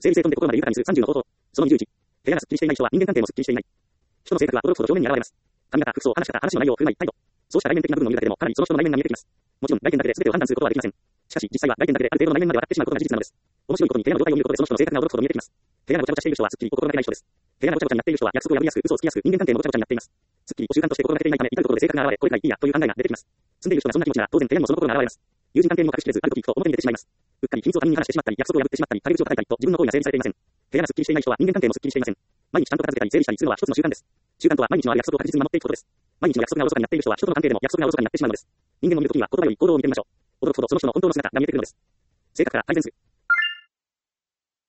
整理整頓で心まで豊かにする30の方法。その21。部屋がすっきりしていない人は人間関係もすっきりしていない。人の性格は驚くほど表面に現れます。髪型、服装、話し方、話の内容、振る舞い、態度。そうした外面的な部分を見るだけでも、かなりその人の内面が見えてきます。もちろん、外見だけで全てを判断することはできません。しかし、実際は外見だけである程度の内面まで分かってしまうことが事実なのです。面白いことに部屋の状態を見ることでその人の性格が驚くほど見えてきます。部屋がごちゃごちゃしている人はすっきり心がけない人です。部屋がごちゃごちゃになっている人は約束を破りやすく、嘘をつきやすく、人間関係もごちゃごちゃになっています。すっきりを習慣として心がけていないため、至るところで性格が現れ、これくらいいいや、という考えが出てきます。住んでいる人がそんな気持ちなら、当然部屋にもその心が現れます。友人関係にも隠しきれず、ある時聞くと表に出てしまいます。うっかり秘密を他人に話してしまったり、約束を破ってしまったり、陰口を叩いたりと、自分の行為が整理されていません。部屋がすっきりしていない人は人間関係もすっきりしていません。毎日ちゃんと片付けたり整理したりするのは一つの習慣です。習慣とは毎日のある約束を確実に守っていくことです。毎日の約束がおろそかになっている人は人との関係でも約束がおろそかになってしまうのです。人間を見るときには言葉より行動を見てみましょう。驚くほどその人の本当の姿が見えてくるのです。性格から改善する。